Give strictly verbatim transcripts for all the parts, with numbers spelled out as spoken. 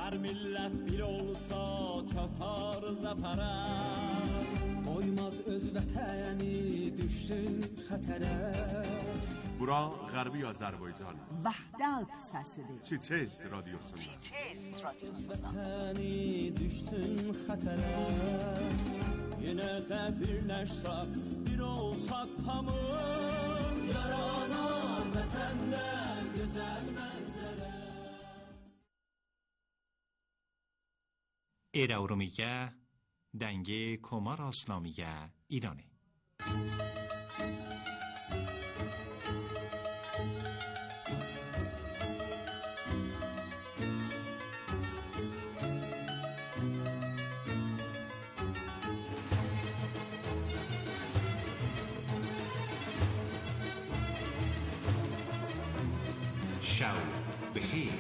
Her millet bir olsa çatar zafere. Koymaz öz vətəni düşsün xətərə. Bura Qərbi Azərbaycan. Vəhdət səsidir. Çiçez radiosundan. Çiçez radiosundan. Vətəni düşsün xətərə. Yenə də birləşsək, bir olsaq tamam. Yaranan vətəndə gözəl mənzərə. ایرا رو میگه دنگ کمار آسلامیه ایرانه. شو بهیر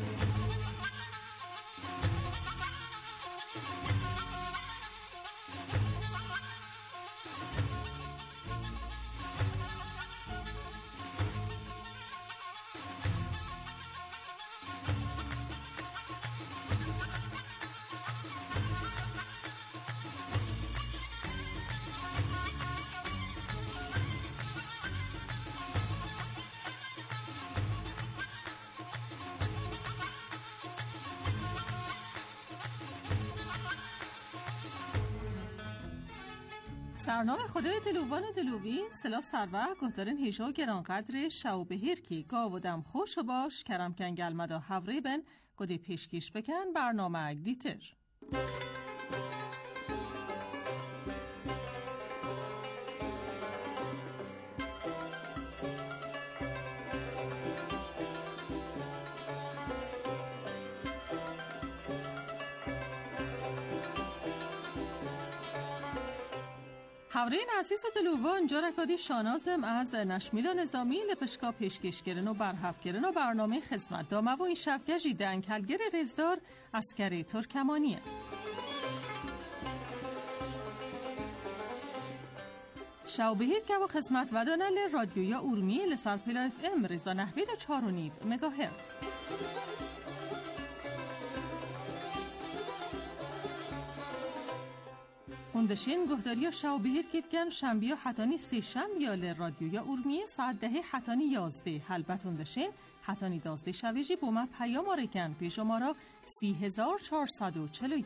سرنامه خدای دلوان و دلوین سلاف سرور گهدارن هیجا گرانقدر شو بهیر کی گاو و دم خوش و باش کرم کنگل مدا حوری بن گده پیشکیش بکن برنامه اگ دیتر. حورین عزیز و دلوان جا رکادی شانازم از نشمیل نظامی لپشکا پیشکش گرن و برحف گرن و برنامه خدمت دامه و این شفگجی دنکلگر رزدار اسکری ترکمانیه. شو بهیر که و خدمت ودانه ل رادیویا اورمی لسر پیلا اف ام رزا نحوید و چار و نیو مگا هرتز. هندشین گهداری شو بهیر که بگن شنبه حتانی سی شنبه ل رادیویا اورمی ساعت ده حتانی یازده حلبت هندشین حتانی دازده شویجی بومه پیام آرکن پیش ما را سی هزار چهارصد و چهل و یک.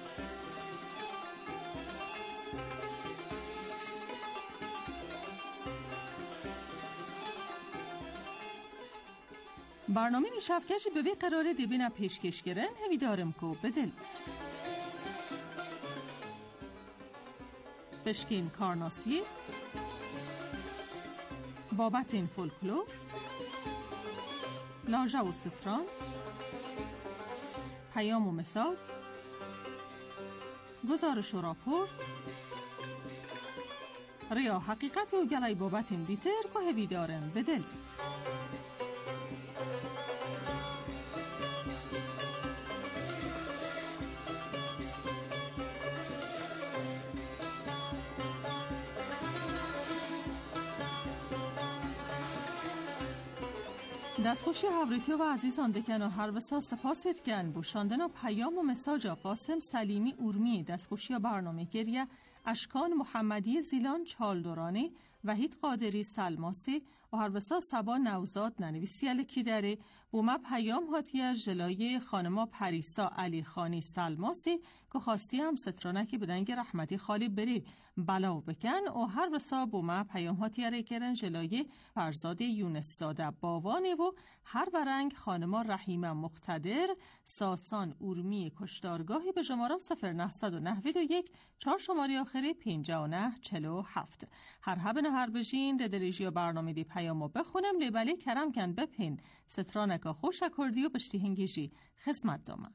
برنامه نیشفکشی به وی قراره دیبین پیشکش گرن هوی دارم کو بدل بشکین کارناسی بابت این فولکلور لاژا و ستران پیام و مثال گزارش و راپورت ریا حقیقت و گلای بابت این دیتر که هوی دارم بدل دستخوشی هاوریتیو و عزیزان دکن و هر وسا سپاس اتکن بوشاندن و پیام و مساج قاسم سلیمی اورمی دستخوشی برنامه گریه اشکان محمدی زیلان چالدورانی وحید قادری سلماسی و هر وسا سبا نوزاد ننویسی الکی داره بومه پیام هاتیه جلای خانما پریسا علی خانی سلماسی که خواستی هم سترانکی بدنگ رحمتی خالی بری بلاو بکن و هر وسا بومه پیام هاتیه ریکرن جلای فرزاد یونس زاده باوانی و هر برنگ خانما رحیمه مقتدر ساسان اورمی کشتارگاهی به شماره صفر نهصد و نهوید و یک چهار شماره آخری پینجا و نه چلو هفت هر هبن هر بجین ددریجی برنامه دی پیامو بخونم لیبلی کرم کن بپین سترانکا خوش اکردی و بشتی هنگیجی خدمت دامه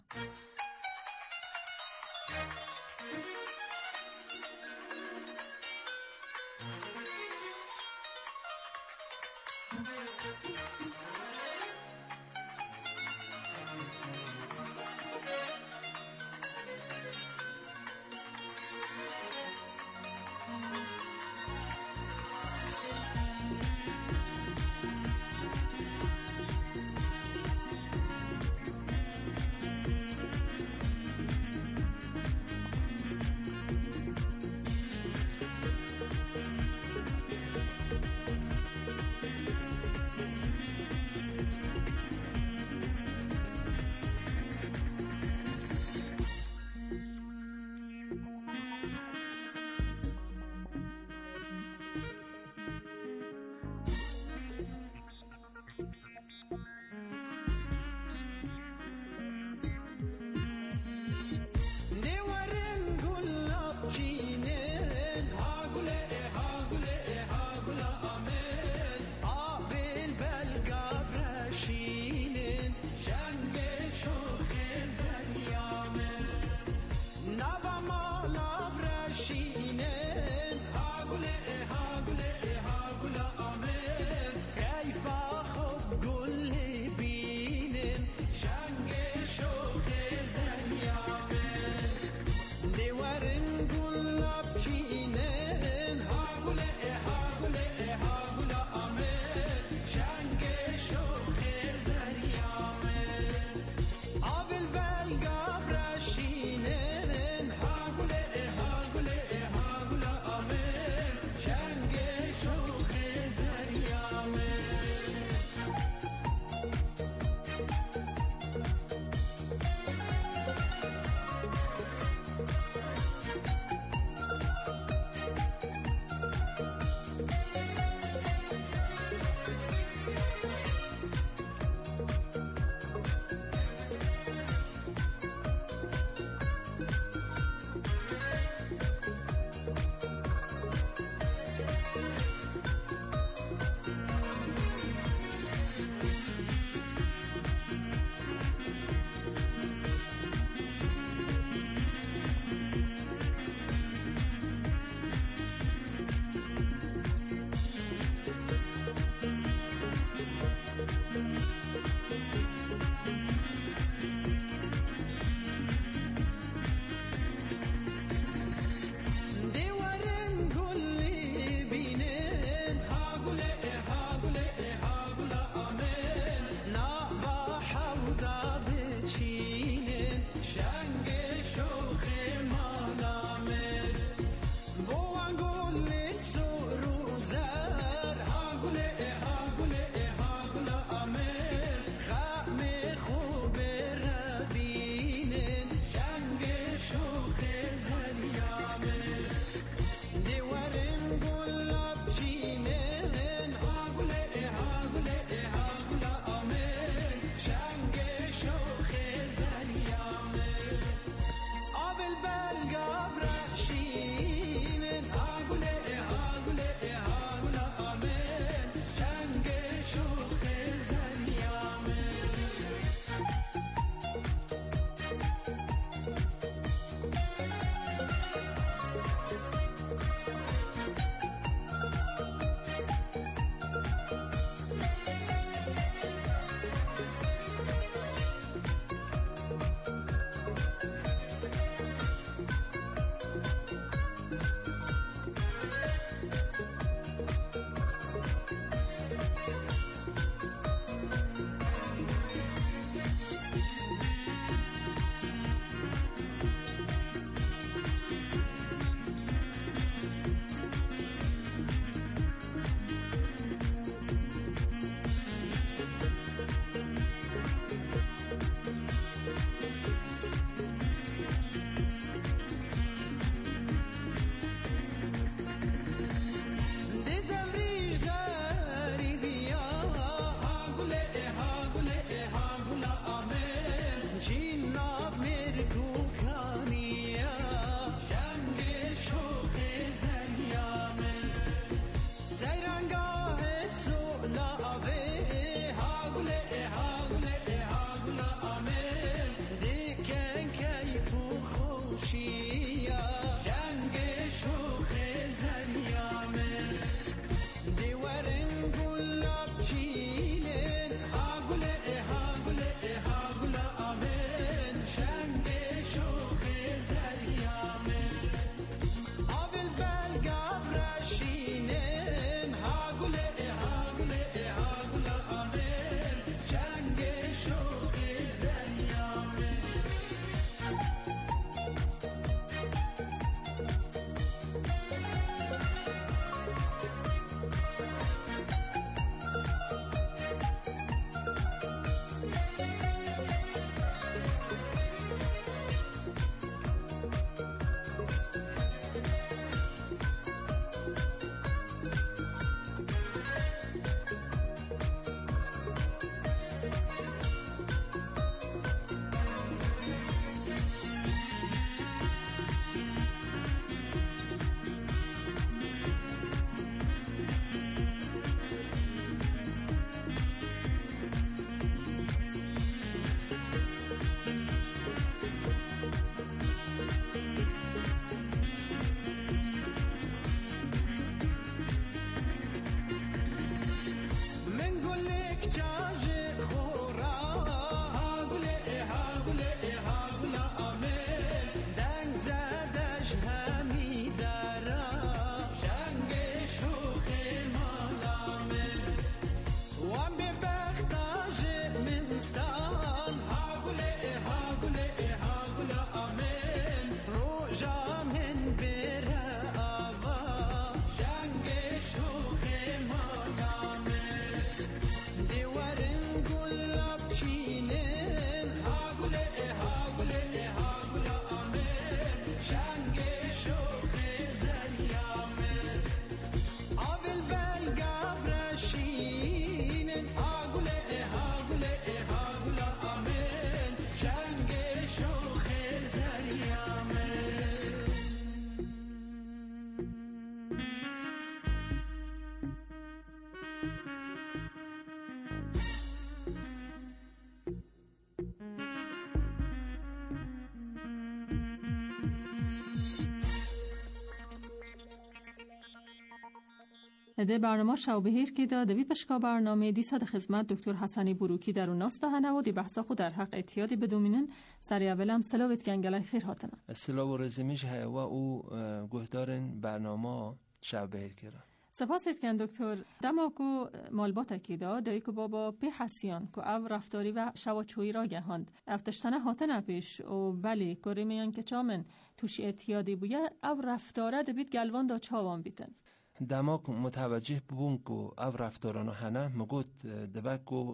ده برنامه شو بهیر که دا دوی پشکا برنامه دی صد خدمت دکتر حسنی بروکی در اون ناست هنه و دی بحثا خود در حق اتیادی بدومینن سری اولم سلاویت گنگلای خیر هاتنه سلاو و رزمیش های و او گهدارن برنامه شو بهیر کرن. سپاس کن دکتر دماکو مالبات اکیدا دایی که بابا پی حسیان که او رفتاری و شواچوی را گهاند افتشتنه هاتنه پیش و بلی کاری میان که چامن توشی اتیادی بویه او رفتاره دبید گلوان دا چاوان بیتن دماک متوجه ببون که او رفتارانو هنه مگود دبکو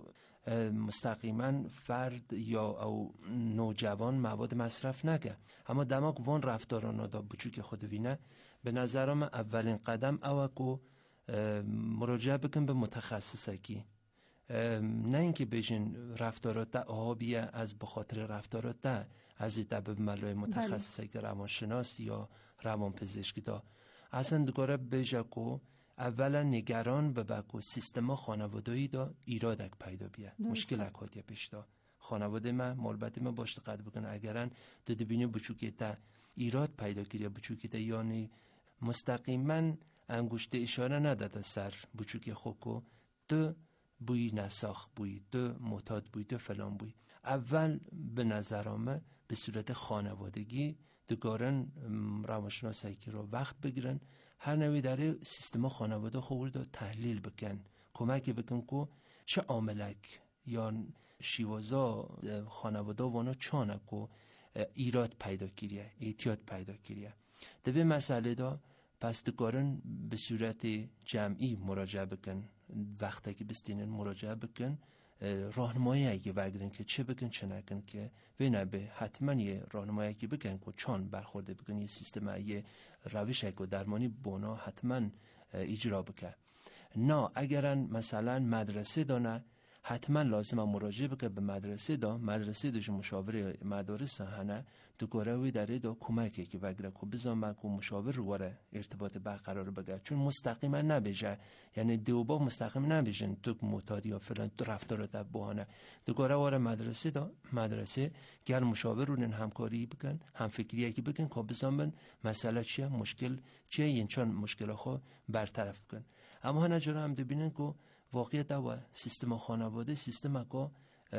مستقیما فرد یا او نوجوان مواد مصرف نگه اما دماک وان رفتارانو دا بچو که خود وینه به نظرم اولین قدم اوه که مراجعه بکن به متخصصه کی نه اینکه بجین رفتارات ده آبیه از بخاطر رفتارات ده از این دبه ملای متخصصه که روانشناس یا روانپزشکی دا اصلا دگاره بجه که اولا نگران به بکو سیستما خانوادهی دا ایرادک پیدا بیه مشکل اکادیه پیش دا خانواده من مالبتی من باشت قد بکن اگران دو دبینه بچوکی تا ایراد پیدا کریه بچوکی تا یعنی مستقیما انگشت اشاره نداده سر بچوکی خوکو تو بوی نساخ بوی تو معتاد بوی تو فلان بوی اول به نظرامه به صورت خانوادگی دگارن روانشناسایی که رو وقت بگیرن هر نوی داره سیستم خانواده خود رو تحلیل بکن کمک بکن که چه عاملک یا شیوازا خانواده وانا چانه که ایراد پیدا کریه اعتیاد پیدا کریه دوی مسئله دا پس دگارن به صورت جمعی مراجعه بکن وقتی که بستینن مراجعه بکن راهنمایی اگه بگیرن که چه بکن چه نکن که وینه به حتما یه راهنمایی اگه بکن که چان برخورده بکن یه سیستم یه روش اگه درمانی بونا حتما اجرا بکن نه اگرن مثلا مدرسه دانه حتما لازم مراجعه بکن به مدرسه دا مدرسه داشت مشاور مدارس هنه دو گروهی داره دا کمکی که بگیره که بزن من که مشاور رو واره ارتباط برقرار بگه چون مستقیما نبیشه یعنی دو با مستقیم نبیشن تو معتادی یا فلان رفتارات بهانه دو گروه واره مدرسه دا مدرسه گل مشاور رو نن همکاری بکن هم فکریه که بکن که بزن من مسئله چیه مشکل چیه این چون مشکل خو برطرف بکن اما هنه جرا هم دبینن که واقعیت و سیستم خانواده سیستم که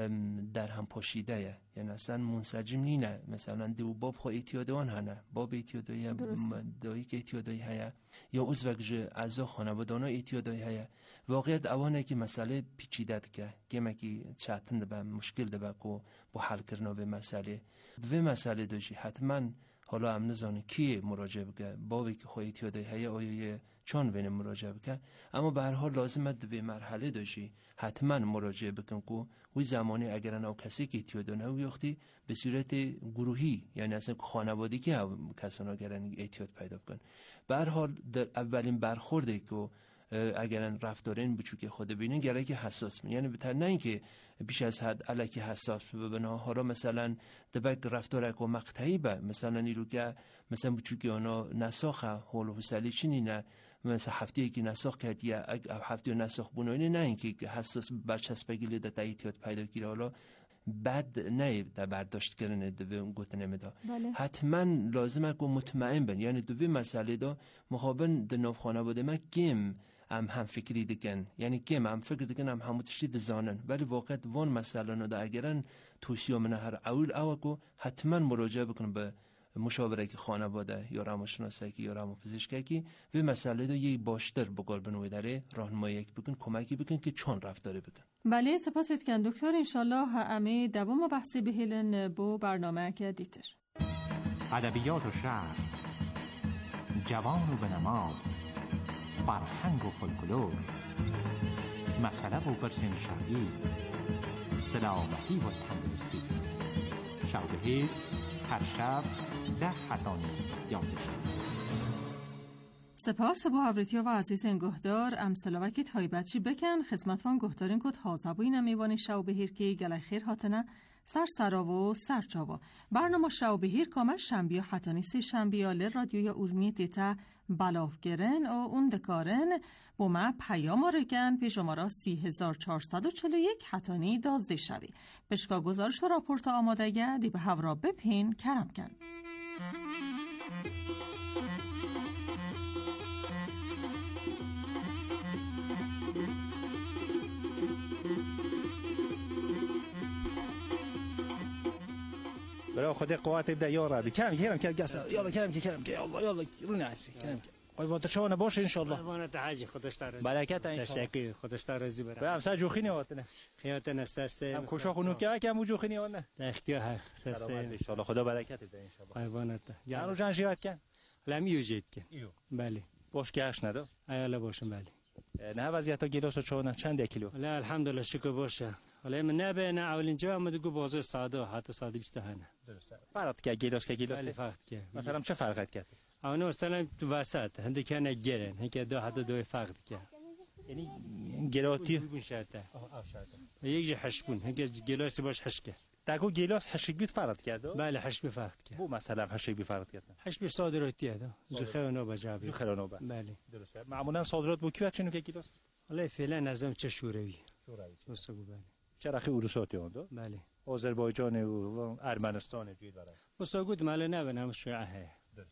در هم پاشیده یعنی اصلا منسجم نینه مثلا دو باب خو اعتیادوان هنه باب اعتیادایی دایی که اعتیادایی هیا یا عضوک اعضا خانوادانا اعتیادایی هیا واقعیت اوانه که مسئله پیچیده که گمکی چطن ده مشکل ده که با حل کردن به مسئله و مسئله داشتی حتما حالا هم نزانه کیه مراجعه بگه بابی که خو اعتیادایی هیا آیا چون بین مراجعه بکن اما به هر حال لازمه به مرحله داشتی حتما مراجعه بکن که وی زمانی اگر او کسی که اعتیاد نویاختی به صورت گروهی یعنی اصلا خانوادگی که کسانا گرن اعتیاد پیدا بکن به هر حال در اولین برخورده که اگر رفتارین بچوک خود ببینن گره که حساس من یعنی بهتر نه اینکه بیش از حد الکی حساس ببینه حالا مثلا دبک رفتار که مقطعی به مثلا نیرو که مثلا بچوکی آنها نساخه حول و حوصله چی نه مثلا هفته که نساخ کرد یا هفته نساخ بونوینه نه اینکه حساس برچسبگی لیده تا اعتیاد پیدا کیره حالا بد نه در برداشت کردن دوی گوتنه مدا بله. حتما لازمه که مطمئن بن یعنی دوی مسئله دا مخابن در نوف خانواده ما گیم هم هم فکری دکن یعنی گیم هم فکر دکن هم همو تشتی دزانن ولی واقعیت وان مسئله ندا اگرن توصیه من هر اول اول که حتما مراجعه بکن به مشاوره که خانواده یا روانشناسی یا روانپزشکی و مسئله دو یه باشتر بگار بنوی داره راهنمایی بکن کمکی بکن که چون رفتاره بکن. بله سپاست کن دکتر انشالله همه دوام بحثی بهیلن بو برنامه که دیتر ادبیات و شعر جوان و بنماد فرهنگ و فولکلور مسئله و پرسین شرعی سلامتی و تندرستی شعبه هر شب ده حتانی یازده سپاس با حضرتی و عزیز انگهدار امسلاوکی تایبتچی بکن خدمتوان گهدارین که تازه بوی نمیوانی شو بهیر که گله خیر هاتنه سر سراو و سر جاوا برنامه شو بهیر کامل شنبی و حتانی سی شنبی آل رادیو یا ارمی دیتا بلاف گرن و اون دکارن با ما پیام رگن پی شماره سی هزار چهارصد و چهل و یک حتانی دازده شوی بشکا گزارش و راپورت آماده گه دی به هورا بپین کرم کن برای خود قوت بده یا ربی کم کردم که گس یالا کردم که کردم که یا الله رو نعسی کردم که قایبات چونه باشه ان شاء الله قربانت حاج خودش داره برکت ان شاء الله تشکر خودش داره زی برای به همسر جوخینی واتنه خیات نسسته هم کوشا خونو که کم جوخینی وانه اختیار سلامت ان شاء الله خدا برکت بده ان شاء الله قربانت جانو جان شیوت کن لمی یوجید که بله باش گاش نده ایاله باشم بله نه وضعیت گیلاس چونه چند کیلو لا الحمدلله شکر باشه ولی من نبه نه اولین جا آمد گو بازه ساده حتی ساده بیست هنه درسته فرق که گیلاس که گیلاس بله فرق که مثلا چه فرقت کرد اونو مثلا تو وسط هندی کنه گرن هنگه دو حتی دو فرق که یعنی گلاتی بون شرطه یک جه حش بون هنگه گلاسی باش حش که تاگو گیلاس حشک بیت فرق کرد بله حش بی فرق که بو مثلا حشک بی فرق کرد حش بی صادراتی هست زخیر و نوبه جابی زخیر و نوبه بله درسته معمولا صادرات بو کی چنو که گیلاس والله فعلا نظام چه شوروی شوروی درسته بله چرخی اوروساتی اون بله آذربایجان و ارمنستان جوید برای مساگود مال نه نام شیعه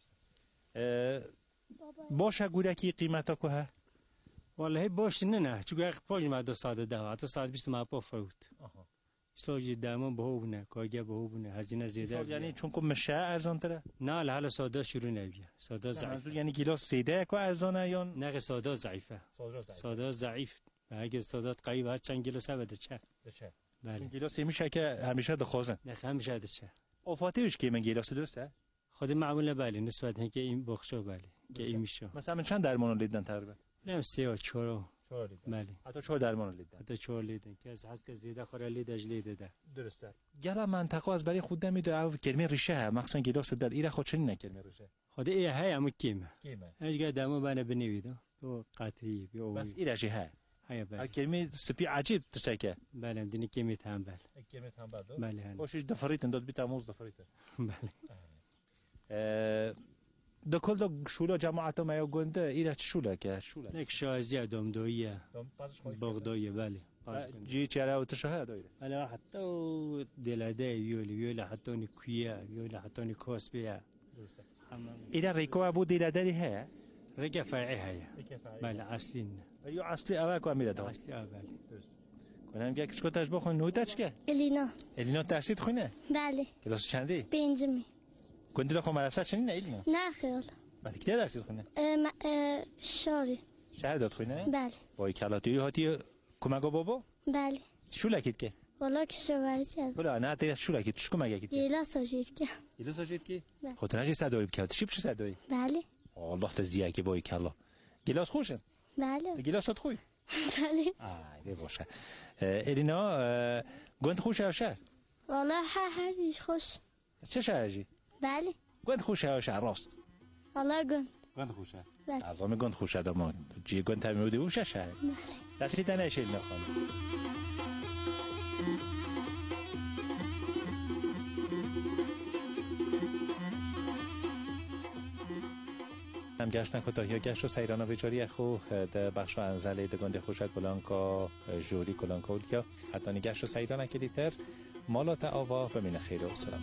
درسته باشه گوره کی قیمتا کو ها والله باش نه نه چون پاج ما دو ساده ده حتی ساعت بیست ما پا فوت آها سوجی دامون بهو بونه کاگه بهو بونه هزینه زیاده یعنی چون کو مشه ارزان تره نه لا ساده شروع نمیه ساده ضعیف یعنی گیلاس سیده کو ارزانه یا نه ساده ضعیفه ساده ضعیف اگه ساده قوی بعد چند کیلو سبده چه چه بله گیلاس میشه که همیشه دخوازن نه همیشه ده چه آفاتش کی من گیلاس درسته خود معموله بله نسبت اینکه این بخشو بله که این میشه مثلا چند درمان لیدن تقریبا نه سه و چهار چهار لیدن بله حتی چهار درمان لیدن حتی چهار لیدن که از هست که زیاده خوره لیدش لیده ده درسته گلا منطقه از برای خود نمیده او کلمه ریشه مخصوصا گیلاس در ایره خود چنین کلمه ریشه خود ای های امو کیمه کیمه اجگه دمو بنا بنویدو تو قطعی بی او بس ایره جه ها های بله کلمه سپی عجیب تشکه بله دینی کیمه تنبل کلمه تنبل بله باشش دفریتن داد بیت اموز دفریت بله دو کل دو شولا جماعت ما یا گنده ایره چه شولا که شولا یک شازیه دومدویه بغدادیه بله جی چرا و تشهه دایره بله حتی دلاده یولی یولی حتی نیکویه یولی حتی نیکوسبیه ایره ریکو ابو دلادری ها رگه فرعی هیا بله اصلی نه ولی اصلی اول کو امیده داد اصلی اول کنم یک چکو تاش بخون نوتاش که الینا الینا ترسید خونه بله کلاس چندی پنجمی کنید دو خو مدرسه چنین الینا نه خیال بعد کی درسید خونه شاری شهر داد خونه بله وای کلاتی هاتی کمگا بابا بله شو لکید که والا کشاورزی بلا نه تا شو لکید چکو مگه کید گیلا ساجید که گیلا ساجید کی خاطر نجی صدایی بکرد چی بشه صدایی بله الله تزیه که وای کلا گیلاس خوشه بله گیلاسات خوی بله آه باشه الینا گند خوشه شهر والا هر هر ایش خوش چه شهری بله گند خوشه شهر راست والا گند گند خوشه بله عظام گند خوشه دما جی گند تمیودی بوشه شهر بله دستی تنش الینا خانم هم گشت نکو تا یا گشت و سیرانا بجاری خو ده بخش و انزله ده گنده خوشت بلانکا جوری کلانکا اولیا حتی نگشت و سیرانا که دیتر مالات آوا و من خیر و سلام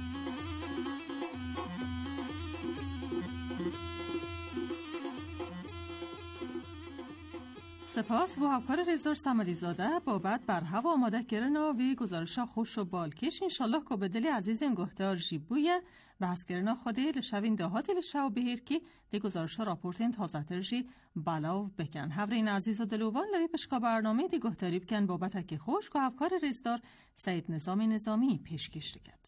سپاس با همکار رزار سمدی زاده بابت بر هوا آماده کردن و گزارشا خوش و بالکش انشالله که به دل عزیزم گهدار جیبویه و از کردن خوده لشوین دهاتی لشو بهیر که دی گزارشا راپورتین تازه ترجی بلاو بکن هفرین عزیز و دلوان لوی پشکا برنامه دی گهداری بکن بابت که خوش که همکار رزدار سید نظامی نظامی پیشکش دکد.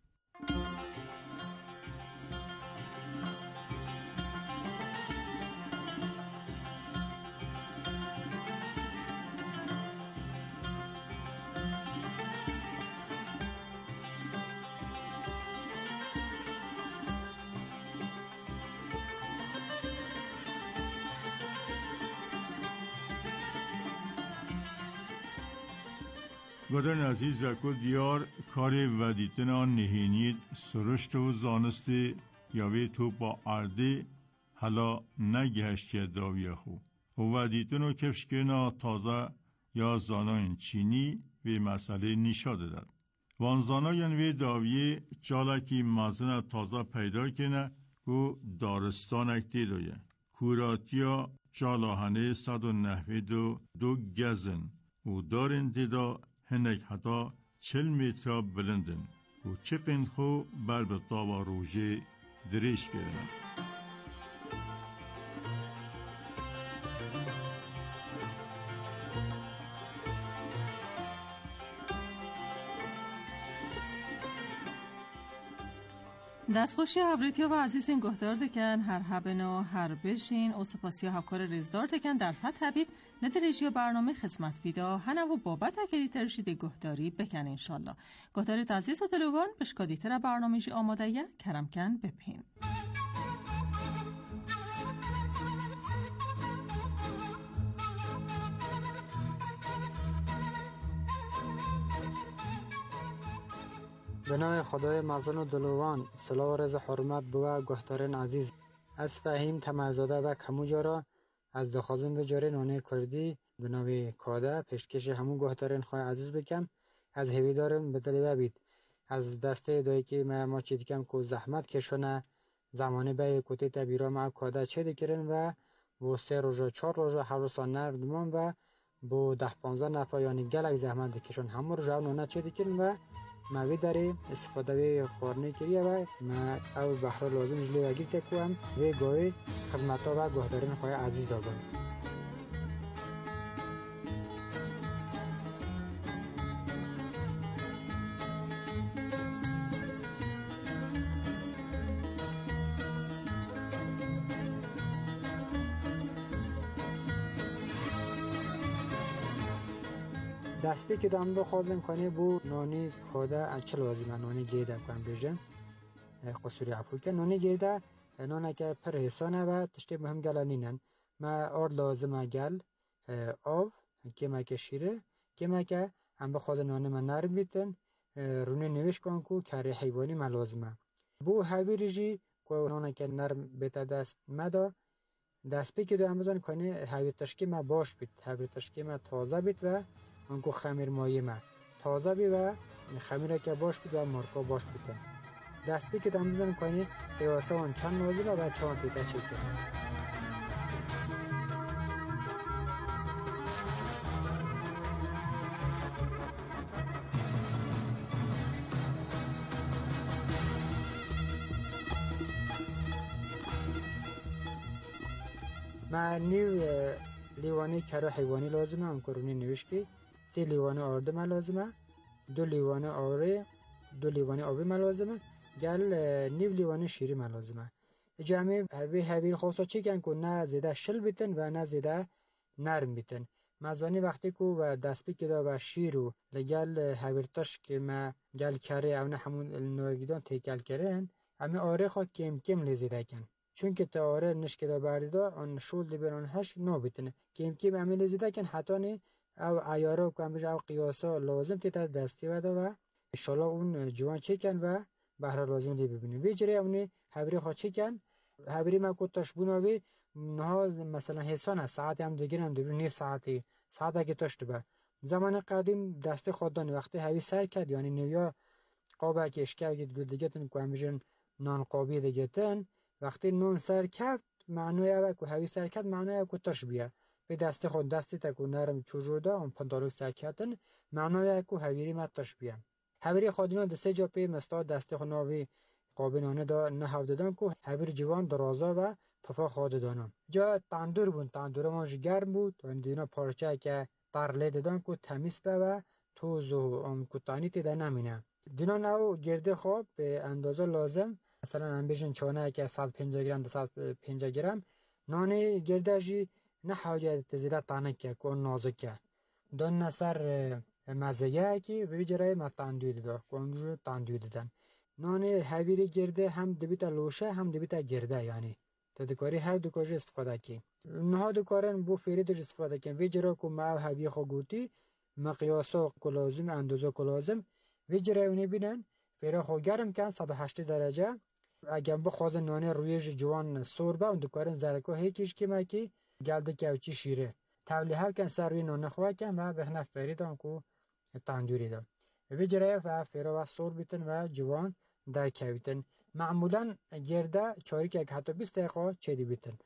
گردن عزیز و کل دیار کار ودیتن آن نهینید سرشت و زانسته یاوی تو با عرده حالا نگهشتی داوی خو و ودیتن و کفشکرنا تازه یا زاناین چینی و مسئله نشاده داد وان زاناین و داوی چالاکی مازن تازه پیدا کنه و دارستان اکتی دویه کوراتیا چالاهنه صد و نهوید و دو گزن و دارن دیدا هنک حتا چل متر بلندن و چه پنخو بر به طاوا روژه دریش کردن. دستخوشی هاوریتیا و عزیزین گهدار دکن هر هبنا هر بشین او سپاسی هاکار رزدار دکن در فت هبید ندریجی برنامه خدمت ویدا هنه و بابت اکدی ترشید گهداری بکن انشالله. گهداری تعزیز و دلوان بشکادی تر برنامه جی آماده یه کرمکن بپین. به نام خدای مزن و دلوان، صلاح و رضا حرمت بوه گهدارین عزیز. از فهیم تمرزاده و کموجا را از دخوازم به جاره نانه کردی به نام کاده پیشکش همون گهدارین خواه عزیز بکم. از هوی دارم به دلی ببید از دسته دایی که ما ما چی دیکم که زحمت کشونه زمانه به کتی تبیرا ما کاده چه دیکرن و با سه روژا چار روژا حوصان نردمان و با ده پانزه نفر یعنی گلک زحمت دیکشون همون روژا نانه چه دیکرن و موی داری استفاده وی خورنه کریه و ما او بحر لازم جلی وگیر تکوام وی گوی خدمتا و گهدارین خواه عزیز داغن. دستی که دام بخوازم کنه بو نانی کاده چه لازمه نانی گیده کن بیجن خسوری عفو که نانی گیده نانه که پر حسانه و تشتی مهم گلنینن ما آر لازمه گل آب که ما که شیره که ما که هم بخواز نانی من نرم بیتن رونه نوش کن که کاری حیوانی ما لازمه بو هاوی ریجی که نانه که نرم بیتا دست مدا دست بی که دو هم بزن کنه هاوی تشکی ما باش بیت هاوی تشکی ما تازه بیت و انکو خمیر مایه ما تازه بی و خمیره که باش بید و مرکا باش بیتن دست بی که دم بزن کنی قیاسه وان چند نازیله و چند تیتا چکه ما نیو لیوانی کرو حیوانی لازمه انکو رونی نوش که سه لیوان آرده ما لازمه دو لیوان آره دو لیوان آبی ما لازمه گل نیو لیوان شیری ما لازمه جمعی هوی هوی خواستا چی کن که نه زیده شل بیتن و نه زیده نرم بیتن مزانی وقتی که و دست بی که دا و شیر و لگل هویرتاش که ما گل کره او نه همون نوگیدان تیکل کرن همه آره خواه کم کم لیزیده کن چون که تا آره نشکه دا بردیدا آن شول دی بران هش نو بیتنه کم کم همه لیزیده کن حتی نی او عیارا کم بشه او قیاسا لازم تیتا دستی ودا و انشالله اون جوان چه کن و بهره لازم لی ببینیم وی جره اونی هبری خواه چه کن هبری ما کتاش بوناوی نها مثلا حسان هست ساعتی هم دیگر هم دیگر نی ساعتی ساعت اگه تاشت با زمان قدیم دست خوددانی وقتی هوی سر کرد یعنی نویا قابه که اشکر گید دیگه تن که همیشن نان قابی دیگه تن وقتی نان سر کرد معنوی اوه که هوی سر کرد معنوی اوه که تاش بیا به دست خود دستی تکو نرم چوجو دا اون پندالو سر کردن معنوی اوه که هویری مد تاش بیا هویری خودینا دسته جا پی مستا دست خود ناوی قابینانه دا نه دادن که هویر جوان درازا و پفا خود دانم جا تندور بود تندور ماش گرم بود و دینا پارچه که ترله دادن که تمیز به و توز و ام کتانی تیده نمینه دینا نو گرده خواب به اندازه لازم مثلا هم بیشن چانه که صد و پنجاه گرم دو صد و پنجاه گرم نان گرده جی نه حاجت زیده تانه که که نازک که دان نصر مزگه که به جرای ما تندوی داده کنجور تندوی دادن نان هویری گرده هم دبیتا لوشه هم دبیتا گرده یعنی تدکاری هر دو کاج استفاده کی نه دو کارن بو فری دو استفاده کن وی جرا کو ما هوی خو گوتی مقیاسا کلازم اندازه کلازم وی جراونی بینن فرا خو گرم کن صد و هشتاد درجه اگه بخواز نان رویش جوان سور با اون دو کارن زرکو هیچیش کی ما کی گلده کوچی شیره تولیه کن سر روی نان خو کن ما بهنه فریدان کو تندوری دا وی جرا و فرا و سور بیتن و جوان در کویتن معمولا گرده چاری که حتی بیست دقیقه چیدی بیتن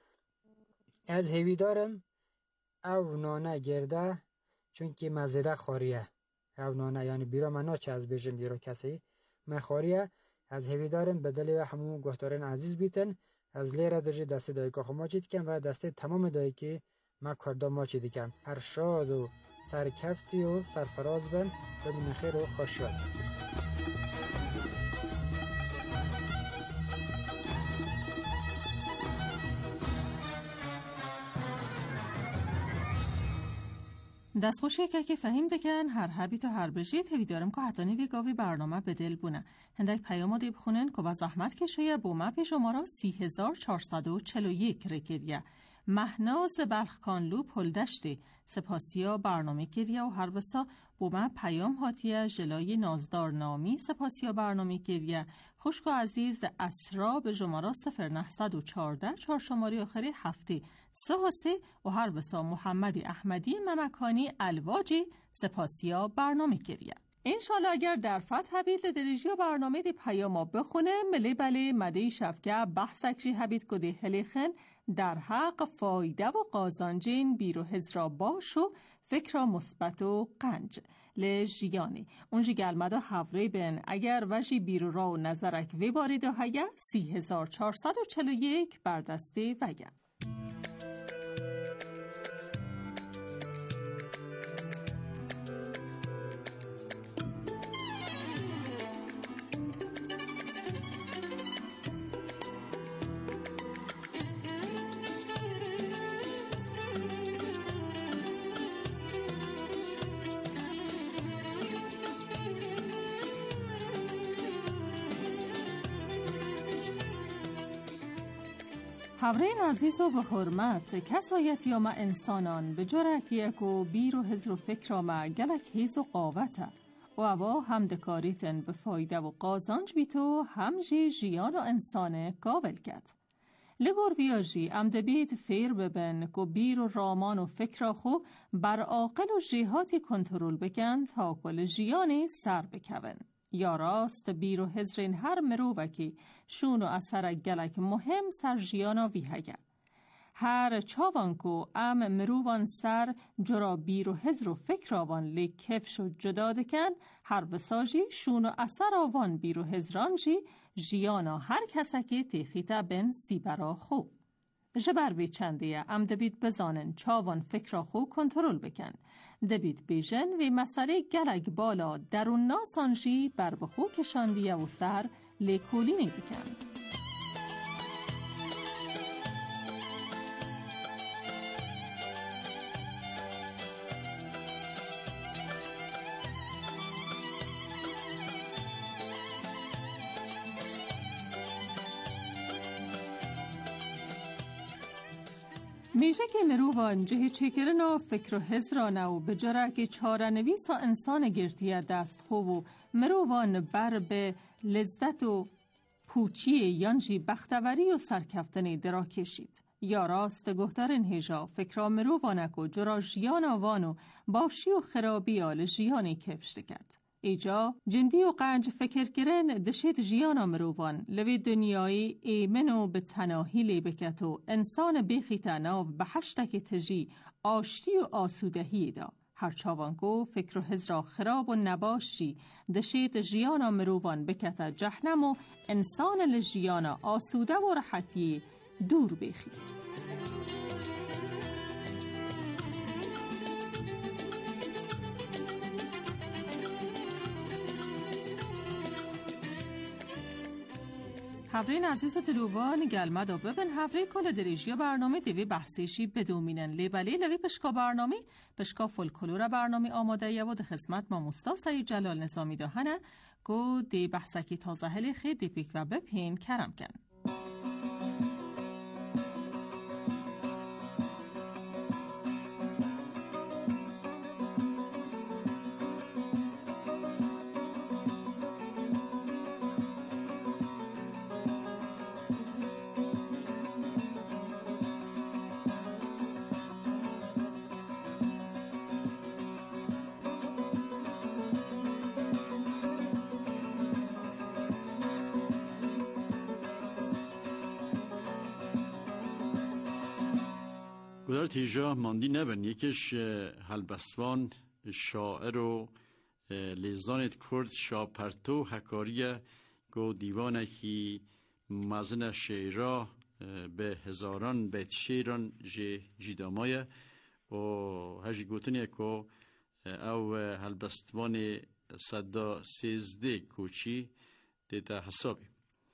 از هیوی دارم او نانه گرده چون که مزیده خاریه او نانه یعنی بیرا من ناچه از بیشن بیرا کسی مخاریه از هوی دارم به دلی و همو گهتارن عزیز بیتن از لیره درجه دست دایی که خما چید کم و دست تمام دایی که ما کرده ما چید کم هر شاد و سرکفتی و سرفراز بن بدون خیر و خوش شد. دستخوشی که که فهیم دکن هر هبی تا هر بجید هوی دارم که حتانی وی گاوی برنامه به دل بونه هندک پیام دی بخونن که با زحمت کشیه بومه پیش شماره سی هزار چهارصد و چهل و یک رکریه مهناز بلخ کانلو پلدشتی سپاسیا برنامه کریه و هر بسا بومه پیام هاتیه جلای نازدار نامی سپاسیا برنامه کریه خوشک و عزیز اسرا به شماره صفر نهصد و چهارده چهار شماری آخری هفته سه و سه و هر بسا محمد احمدی ممکانی الواجی سپاسیا برنامه کریه. انشالله اگر در فتح حبیل دریجی و برنامه دی پیاما بخونه ملی بله مده شفکه بحث اکشی حبیل کده هلیخن در حق فایده و قازانجین بیرو هزرا باش و فکر مثبت و قنج لجیانی اونجی گلمده حوره بین اگر وجی بیرو را و نظرک وی باریده هیا سی هزار چهارصد و چهل و یک بردسته وگه. حورین عزیز و به حرمت کسایت یا ما انسانان به جرک یک و بیر و حضر و فکر ما گلک هیز و قاوته و اوا هم دکاریتن به فایده و قازانج بیتو هم جی جیان و انسان قابل کد. لگور ویاجی ام دبید فیر ببن که بیر و رامان و فکر خو بر عاقل و جیهاتی کنترول بکن تا کل جیانی سر بکون. یا راست بیر و هزرین هر مرووکی شون و اثر گلک مهم سر جیانا وی هگه. هر چاوانکو ام مرووان سر جرا بیر و هزر و فکر آوان لی کفش و جدا دکن هر بساجی شون و اثر آوان بیر و هزران جی جیانا هر کسکی تیخیتا بن سی برا خو. جبر وی چندیه ام دبید بزانن چاوان فکر خو کنترل بکن. دبید بیجن وی مسئله گلگ بالا درون ناسانجی بر بخو کشاندیه و سر لیکولی نیدکن. میشه که مروان جهی چکرن و فکر و هزرانه و بجاره که چاره نویسا انسان گرتیه دست خو و مروان بر به لذت و پوچی یانجی بختوری و سرکفتنی درا کشید. یا راست گفتارن هجا فکر مروانک و جرا جیان آوانو باشی و خرابی آل جیانی کفشت کرد. ایجا جندی و قنج فکر کرن دشید جیانا مروان لوی دنیایی ایمنو به تناهی لی بکت و انسان بیخی تناو به هشتک تجی آشتی و آسودهی دا. هر چاوانگو فکر و هزرا خراب و نباشی دشید جیانا مروان بکت جهنم و انسان لجیانا آسوده و راحتی دور بیخید. حفرین عزیز دلوان گلمه دا ببین حفره کل دریجی برنامه دیوی بحثیشی بدومینن لیبلی لوی پشکا برنامه پشکا فولکلور برنامه آماده یه و ده خدمت ما مستاسای جلال نظامی داهنه گو دی بحثکی تازه هلی خید دی پیک و بپین کرم کن. گذار تیجا ماندی نبن یکیش هلبستوان شاعر و لیزانت کرد شاپرتو حکاریه گو دیوانه کی مزن شیرا به هزاران بیت شیران جی جیدامایه و هجی گوتنیه که او هلبستوان صدا سیزده کوچی دیتا حسابی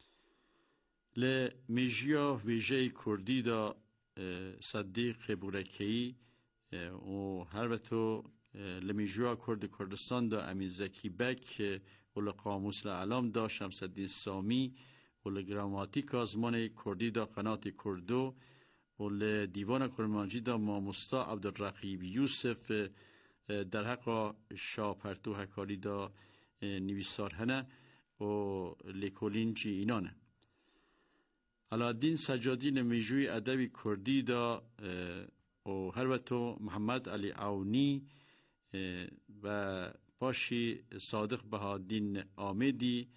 ل میجیا ویژه کردی دا صدیق بورکی و هر وقتو لمیجیا کرد کردستان دا امین زکی بک و لقاموس لعلام دا شمس الدین سامی و لگراماتیک آزمان کردی دا قنات کردو و لدیوان کرمانجی دا ماموستا عبدالرقیب یوسف در حق شاپرتو حکاری دا نویسار هنه و لیکولینچی اینانه علادین سجادی نمیجوی ادبی کردی دا و هر وقتو محمد علی عونی و پاشی صادق بهادین آمدی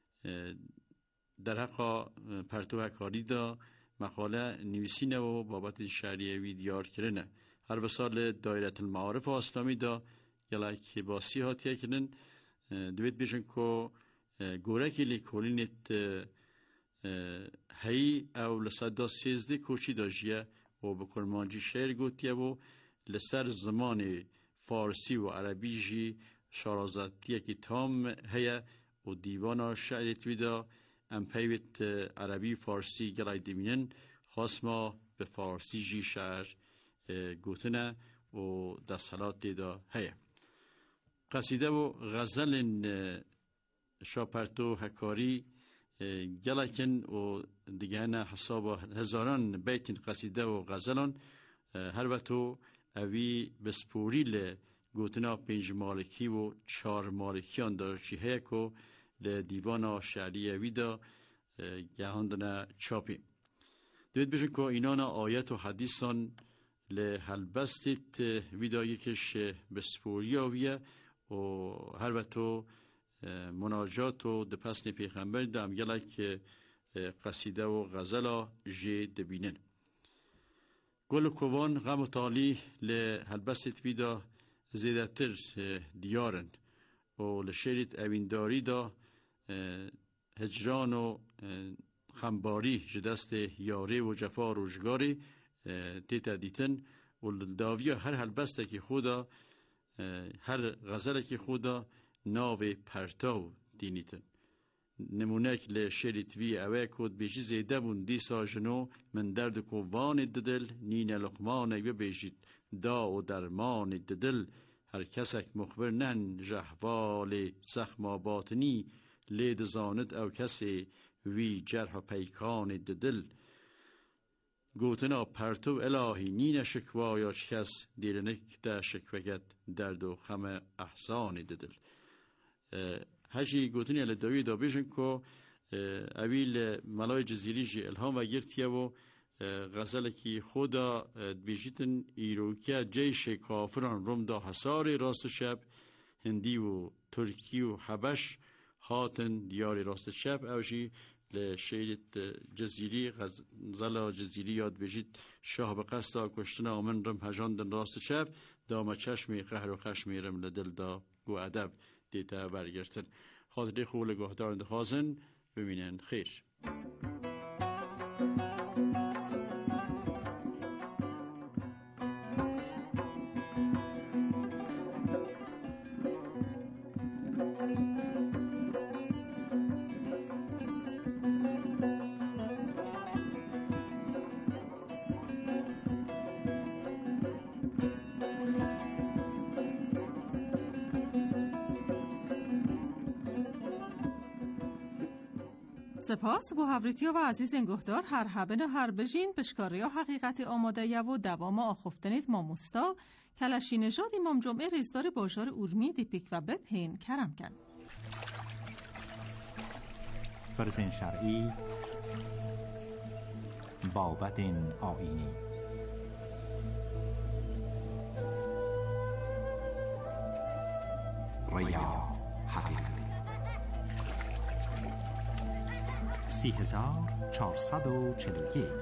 در حق پرتو حکاری دا مقاله نویسینه و بابت شهریوی دیار کرنه هر وسال دایره المعارف اسلامی دا گلک باسی هاتیه کنن دوید بیشن که گورکی لیکولینت هی او لصدا سیزده کوچی داجیه و بکرمانجی شعر گوتیه و لسر زمان فارسی و عربی جی شارازاتیه که تام هیه و دیوان شعرت ویدا ام پیوت عربی فارسی گلای دیمینن خاص ما به فارسی جی شعر گوتنه و دستالات دیدا هیه قصیده و غزل شاپرتو حکاری گلکن و دیگه نه حساب هزاران بیت قصیده و غزلان هر وقتو اوی بسپوری گوتنا پنج مالکی و چار مالکیان دا چیه که لدیوان شعری اوی دا گهاندن چاپی دوید بشن که اینانا آیت و حدیثان لحلبستیت ویدا یکش بسپوری آویه و هر وقتو مناجات و دپسن پیغمبر دام گلک قصیده و غزلا جی دبینن گل کوان غم و تالی لحلبست ویدا زیدتر دیارن و لشیرت اوینداری دا هجران و خمباری جدست یاره و جفا روشگاری تیتا دیتن و داویا هر حلبسته که خودا هر غزله که خودا ناو پرتاو دینیتن نمونک لشریت وی اوه کود بیشی زیده بون دیسا جنو من درد کووان ددل نین لقمان اگه بیشید دا و درمان ددل هر کسک مخبر نن جهوال زخما باطنی لید زاند او کسی وی جرح پیکان ددل گوتنا پرتو الهی نین شکوا یا چکس دیرنک ده شکوگت درد و خم احسان ددل هشی گوتنی ال داوی دا بیشن که اویل ملای جزیری جی الهام و گرتیه و غزل کی خدا بیشتن ایروکیا جیش کافران روم دا حصار راست شب هندی و ترکی و حبش هاتن دیار راست شب اوشی لشیرت جزیری غزل جزیری یاد بیشید شاه به قصد کشتن آمن رم هجاندن راست شب دام چشمی قهر و خشمی رم لدل دا گو ادب دیتا برگرتن خاطر خول گهدار اندخازن ببینن خیر سپاس بو هفریتیا و عزیز انگهدار هر هبن و هر بجین بشکاری ها حقیقت آماده یه و دوام آخفتنید ماموستا کلشی نژاد امام جمعه رزدار باجار اورمی دیپیک و بپین کرم کن فرزین شرعی بابت آینی ریا حقیقتی سی هزار چهارصد و چهل و یک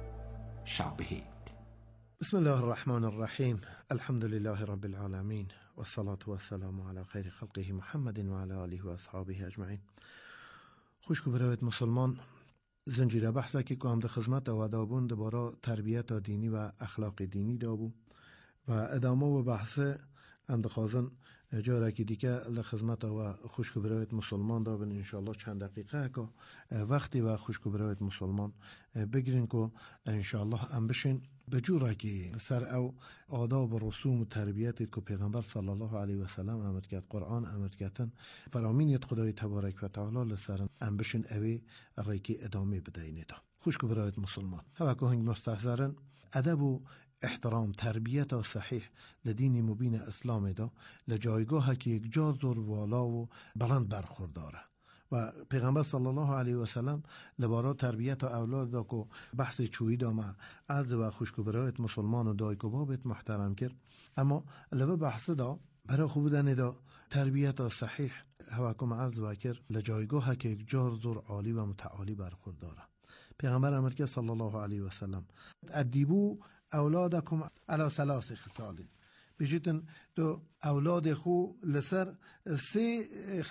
شب بخیر. بسم الله الرحمن الرحیم. الحمد لله رب العالمین و الصلاة و السلام علی خیر خلقه محمد و علی آله و اصحابه اجمعین. خوشکو برایت مسلمان زنجیره بحثه که که هم ده خدمت و دابون دبارا تربیت دینی و اخلاق دینی دابو و ادامه و بحثه هم ده خوازن جاره که دیگه لخدمت و خوشکو برایت مسلمان دابن انشاءالله چند دقیقه که وقتی و خوشکو برایت مسلمان بگیرین که انشاءالله هم بشین به جوره که سر او آداب و رسوم و تربیتی که پیغمبر صلی الله علیه و سلم امر کرد، قرآن امر کردن، فرامینیت خدای تبارک و تعالی لسرن ام بشین اوی ریکی ادامه بدهینه دا. خوشکو برایت مسلمان هوا که هنگ مستحضرن ادب و احترام تربیت و صحیح لدین مبین اسلام دا لجایگاه که یک جا زور والا و بلند برخورداره و پیغمبر صلی الله علیه و سلم لبارا تربیت و اولاد دا که بحث چویی دا ما عرض و خوشکو برایت مسلمان و دای که بابت محترم کرد، اما لبا بحث دا برای خوب دنی دا تربیت و صحیح هوا که عرض و کرد لجایگاه که یک جار زور عالی و متعالی برخورداره. پیغمبر امر کرد صلی الله علیه و سلم ادیبو اولادکم علی ثلاث خصال، بجیتن تو اولاد خو لسر سه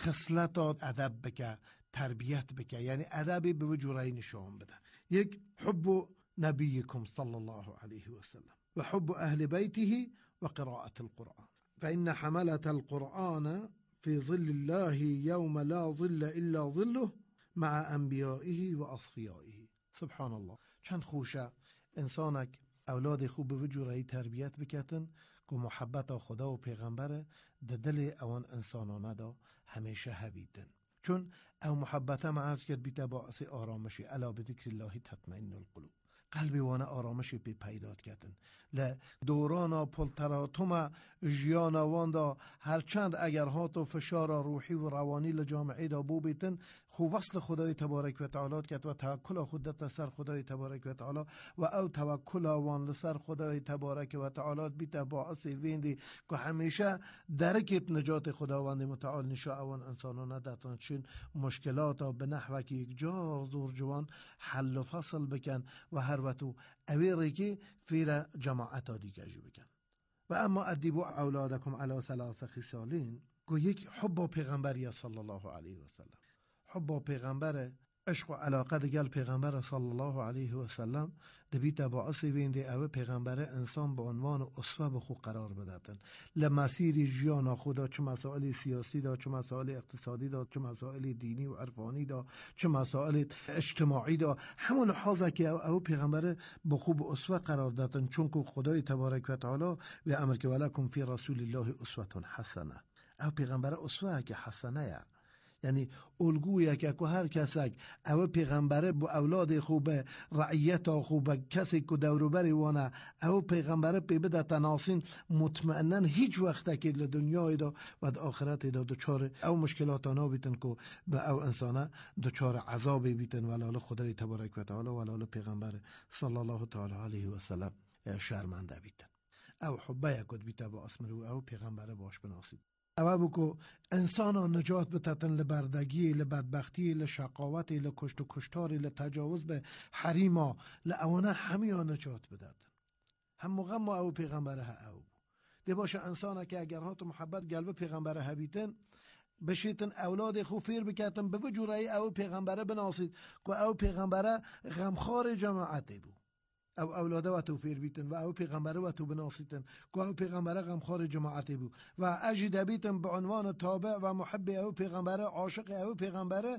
خصلتات ادب بکه، تربیت بکه، یعنی ادبی به وجوری نشان بده. یک حب نبیکم صلی الله علیه و سلم و حب اهل بیته و قراءت القرآن، فإن حملة القرآن في ظل الله يوم لا ظل إلا ظله مع انبیائه و اصفیائه. سبحان الله. چند خوشه انسانک اولاد خوب به وجوری تربیت بکتن که محبت خدا و پیغمبر ده دل اوان انسانانه دا همیشه هبیدن، چون او محبت هم عرض کرد بیت باعث آرامشی الا بذکر الله تطمئن القلوب، قلبی وانه آرامشی پی پیداد کردن ل دورانا پلتراتوم جیانا واندا هرچند اگر هاتو فشار روحی و روانی لجامعه دا بو بیتن خو وصل خدای تبارک و تعالی کرد و توکل خودت سر خدای تبارک و تعالی و او توکل وان لسر خدای تبارک و تعالی بیت باعث ویندی که همیشه درکت نجات خداوند متعال نشا اوان انسانان داتن چون مشکلات به نحوه که یک جار زور جوان حل و فصل بکن و هر وقتو اویری که فیر جماعت دیگه جو بکن. و اما ادیبو اولادکم علی ثلاث خصالین که یک حب پیغمبری صلی الله علیه و سلم، حب پیغمبر عشق و علاقه دیگل پیغمبر صلی الله علیه و سلم دبیت باعث وینده او پیغمبر انسان به عنوان اسوه به خود قرار بدهتن لمسیر جیان خدا، چه مسائل سیاسی دا، چه مسائل اقتصادی دا، چه مسائل دینی و عرفانی دا، چه مسائل اجتماعی دا، همون لحاظه که او پیغمبر به خوب اسوه قرار دادن، چون که خدای تبارک و تعالی و امر که ولکم فی رسول الله اسوه حسنه، او پیغمبر اسوه که حسنه یا یعنی الگویه که که هر کسی او پیغمبره با اولاد خوبه، رعیت خوبه، کسی که دوروبری وانه او پیغمبره پی بده تناسین، مطمئنن هیچ وقت که دنیای دا و دا آخرت دا دوچار او مشکلات آنا بیتن که به او انسانه دوچار عذابی بیتن ولال خدای تبارک و تعالی ولال پیغمبر صلی الله تعالی علیه و سلم شرمنده بیتن. او حبه یکد بیته با اسمرو او پیغمبره باش بناسید. او بکو انسان ها نجات بتتن لبردگی، لبدبختی، لشقاوتی، لکشت و کشتاری، لتجاوز به حریما، لعوانه همی ها نجات بدتن. هم موقع ما او پیغمبره ها او دی باشه انسان ها که اگر ها تو محبت گلب پیغمبره ها بیتن بشیتن اولاد خو فیر بکتن به وجوره او پیغمبره بناسید که او پیغمبره غمخوار جماعتی بود، او اولاده و توفیر بیتن و او پیغمبره و تو بناسیتن که او پیغمبره غمخوار جماعتی بود و اجید بیتن به عنوان تابع و محب او پیغمبره، عاشق او پیغمبره،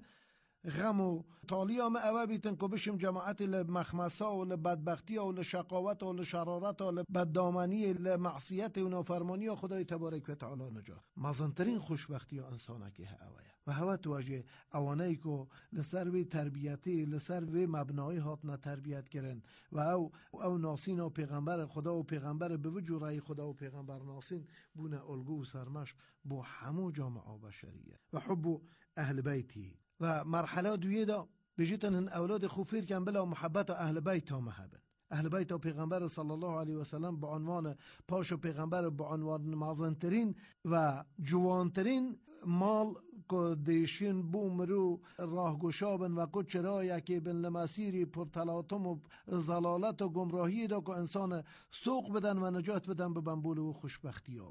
غم و تالیام او بیتن که بشم جماعتی لمخمسا و لبدبختی و لشقاوت و لشرارت و لبددامنی لمعصیت و نافرمانی و خدای تبارک و تعالی نجات. مازنترین خوشبختی و انسانه که اوه و هوا توجه اوانه که لسر وی تربیتی لسر وی مبنای هات نه تربیت کرن و او او ناسین و پیغمبر خدا و پیغمبر به وجورای خدا و پیغمبر ناسین بونه الگو و سرمش با همو جامعه بشریه و حب اهل بیتی و مرحله دویه دا بجیتن هن اولاد خوفیر کن بلا محبت اهل بیت ها محبن. اهل بیت و پیغمبر صلی الله علیه و سلم با عنوان پاش و پیغمبر با عنوان معظمترین و جوانترین مال که دیشین بومرو راه گشابن و کچ رای که بن لمسیری پرتلاتم و زلالت و گمراهی دا که انسان سوق بدن و نجات بدن به بنبول و خوشبختی ها.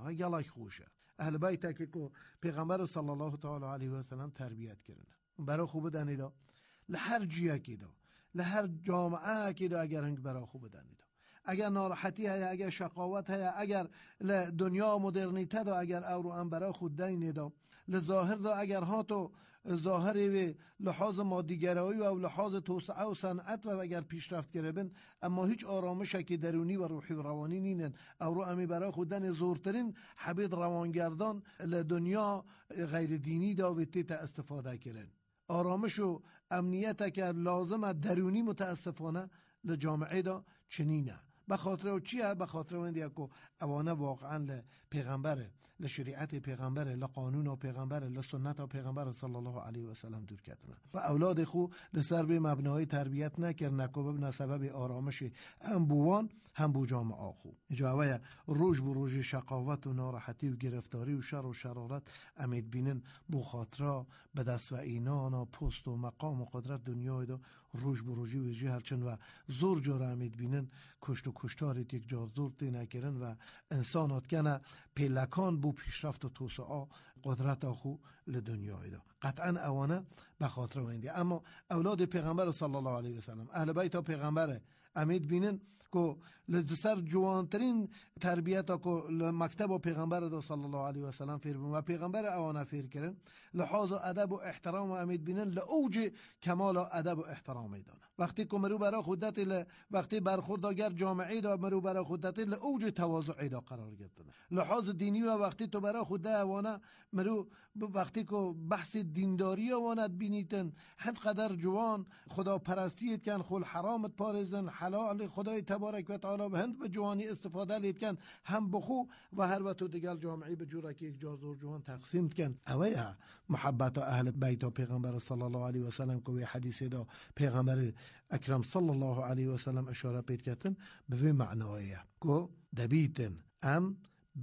ها گلای خوشه اهل بیت که کو پیغمبر صلی الله تعالی علیه و سلم تربیت کردن برای خوب دنیدا لهر جیه کیدا لهر جامعه کیدا اگر هنگ برای خوب دنیدا اگر ناراحتی های اگر شقاوت های اگر دنیا مدرنیته دا اگر او رو ام برای خود دنیدا لظاهر دا اگر ها تو ظاهری و لحاظ مادیگرایی و لحاظ توسعه و صنعت و اگر پیشرفت کربن اما هیچ آرامش که درونی و روحی و روانی نینن او رو امی برای خودن زورترین حبید روانگردان لدنیا غیر دینی دا و تیتا استفاده کرن آرامش و امنیت که لازم درونی متاسفانه لجامعه دا چنینه بخاطر او چیه بخاطر او اندی که اوانه واقعا پیغمبره لشریعت پیغمبره لقانون و پیغمبره لسنت و پیغمبر صلی الله علیه و سلم دور کردن و اولاد خو لسر به مبنای تربیت نکرد نکوب نه سبب آرامش هم بوان هم بو جامعه خو جاوه روز بو روز شقاوت و ناراحتی و گرفتاری و شر و شرارت امید بینن بو خاطره به دست و اینان و پست و مقام و قدرت دنیای دا روز بو روزی و جهل چن و زور جور امید بینن کشت و کشتاریت یک جار زور دی نکرن و انسانات کنه پیلکان بو پیشرفت و توسعه قدرت آخو لدنیای دا قطعا اوانه به خاطر وینده اما اولاد پیغمبر صلی الله علیه و سلم اهل بیت پیغمبر امید بینن که لسر جوانترین تربیت که مکتب و پیغمبر دا صلی الله علیه و سلم فیر بین و پیغمبر اوانه فیر کرن لحاظ ادب و احترام و امید بینن لأوج کمال ادب و احترام میدانه وقتی که مرو برای خودت ل... وقتی برخورداگر جامعه دا مرو برای خودت لأوج تواضع دا قرار گرفتن لحاظ دینی و وقتی تو برای خود اوانه مرو وقتی که بحث دینداری اوانه بینیتن حد قدر جوان خدا پرستیت کن خل حرامت پارزن حلال خدای تبارک و تعالی به هند به جوانی استفاده لید کن هم بخو و هر وقت دیگر جامعه به جوره که یک جازور جوان تقسیم کن اوه محبت اهل بیت پیغمبر صلی الله علیه و سلم که حدیث دا پیغمبر اکرم صلی الله علیه و سلم اشاره پیدا کردن به معنایه که دبیتن ام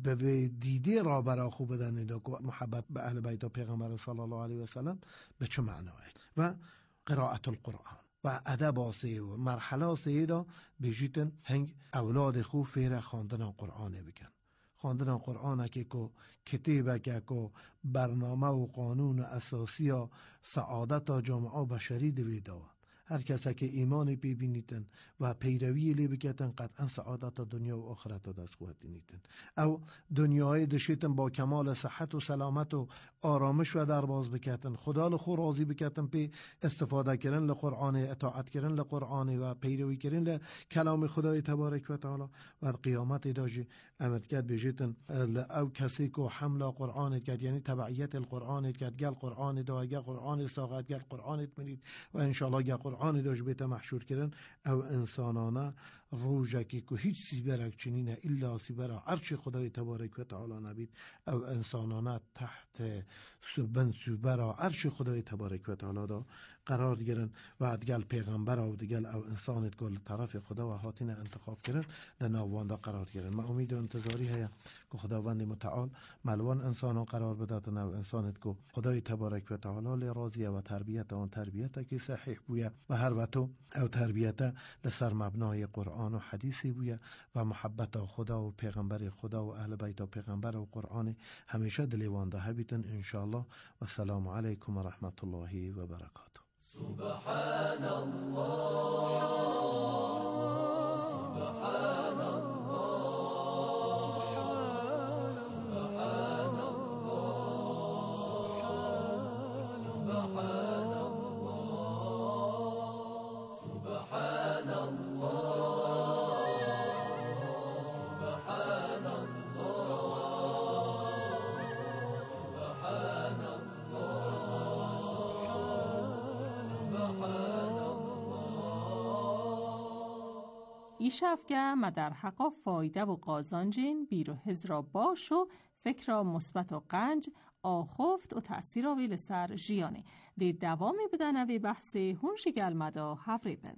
به دیده را برای خوب بدن دا که محبت به اهل بیت پیغمبر صلی الله علیه و سلم به چه معنایه و قرائت القرآن و ادب آسه و مرحله آسه دا بجیتن هنگ اولاد خوب فیر خواندن قرآن بکن خواندن قرآن که که کتیبه که که برنامه و قانون اساسی و سعادت جامعه بشری دویده هر کسی که ایمان پی بینیتن و پیروی لی بکتن قطعا سعادت دنیا و آخرت دست خواهد نیتن او دنیای دشیتن با کمال صحت و سلامت و آرامش و در باز بکتن خدا لخو راضی بکتن پی استفاده کردن لقرآن اطاعت کردن لقرآن و پیروی کردن لکلام خدای تبارک و تعالی و قیامت داجی امد کرد بجیتن او کسی که حمل قرآن کرد یعنی تبعیت القرآن کرد گل قرآن دا گل قرآن ساقت گل قرآن منید و انشاءالله گل قرآن داشت بیت محشور کردن او انسانانه روزکی که هیچ سیبرک چنینه الا سیبرا عرش خدای تبارک و تعالی نبید او انسانانه تحت سبن سیبرا عرش خدای تبارک و تعالی دا قرار گیرن و دیگل پیغمبر و دیگل او انسانت گل طرف خدا و هاتین انتخاب کردن در ناوانده قرار گیرن ما امید و انتظاری هیا که خداوند متعال ملوان انسانو قرار بدات و انسانت که خدای تبارک و تعالی راضیه و تربیت آن تربیت که صحیح بویه و هر وقتو او تربیت لسر مبنای قرآن و حدیثی بویه و محبت خدا و پیغمبر خدا و اهل بیت و پیغمبر و قرآن همیشه دلیوانده هبیتن انشاءالله و السلام علیکم و رحمت الله و برکاته. سبحان الله سبحان الله سبحان الله سبحان الله سبحان ایشافگه مدر حقا فایده و قازانجین بیرو هزرا باش و فکر مثبت و قنج آخفت و تأثیر ویل سر جیانه دی دوامی بدن وی بحث هنشی گلمدا هفری بن.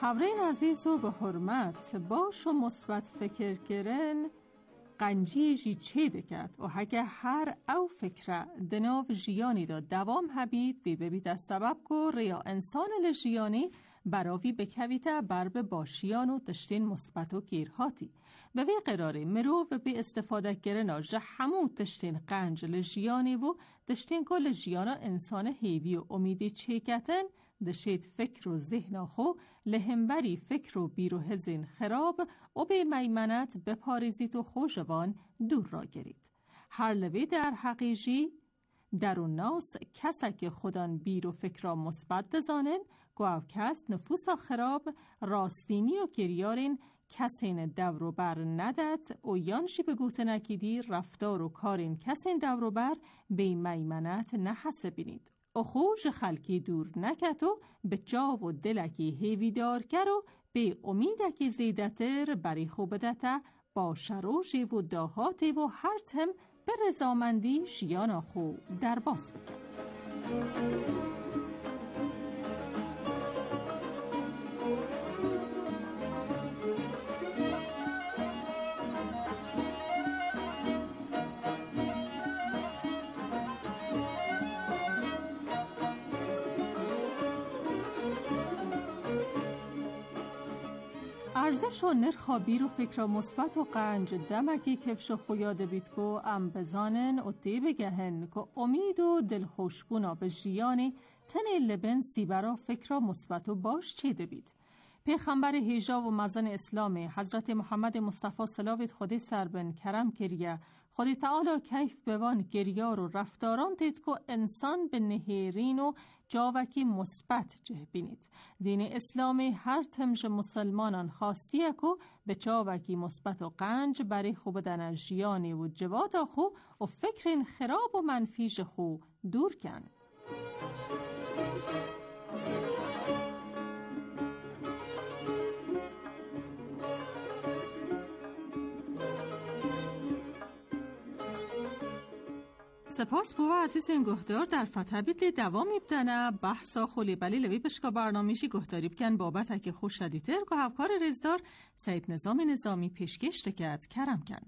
هاورین عزیز و به حرمت باش و مثبت فکر کرن قنجی جی چه دکت و هگه هر او فکره دناو جیانی دا دوام هبید بی ببید از سبب کو ریا انسان لجیانی براوی بکویده برب باشیان و تشتین مثبت و گیرهاتی به وی قراره مرو و بی استفاده کرنا جه همو تشتین قنج لجیانی و تشتین که لجیانا انسان هیوی و امیدی چیکتن دشید فکر و ذهن خو لهمبری فکر و بیرو هزین خراب و به میمنت بپاریزید و خوشوان دور را گرید. هر لبی در حقیقی در اون ناس کسا که خودان بیرو فکر را مثبت دزانن گوه کس نفوسا خراب راستینی و گریارین کسین دورو بر ندت و یانشی به گوت نکیدی رفتار و کارین کسین دورو بر به میمنت نحسه بینید. او خوش خلکی دور نکت و به جا و دلکی هیوی دار گر و به امیدکی زیدتر بری خوبدتا با شروشی و داهاتی و هر تم به رضامندی شیانا خو در باز بکت. ارزش و نرخا بیرو فکر مثبت و قنج دمکی کفش و خویاده بیت کو ام بزانن و دی بگهن که امید و دل خوشبونا به جیانی تنی لبن سیبرا فکر مثبت و باش چیده بید. پیغمبر هیجا و مزن اسلام حضرت محمد مصطفی صلوات خودی سربن کرم کریه خودی تعالی کیف بوان گریار و رفتاران دید که انسان به نهیرین و جاوکی مثبت جه بینید. دین اسلامی هر تمج مسلمانان خواستیه که به جاوکی مثبت و قنج برای خوب دن جیانی و جواد خو و فکر خراب و منفیج خو دور کن. سپاس بوا عزیز این گهدار در فتح بیدلی دوام ایبدنه بحثا خولی بلی لبی بشکا برنامهشی گهداری بکن بابت اکی خوش شدیتر که هفکار رزدار سید نظام نظامی پیشکش دکت کرم کن.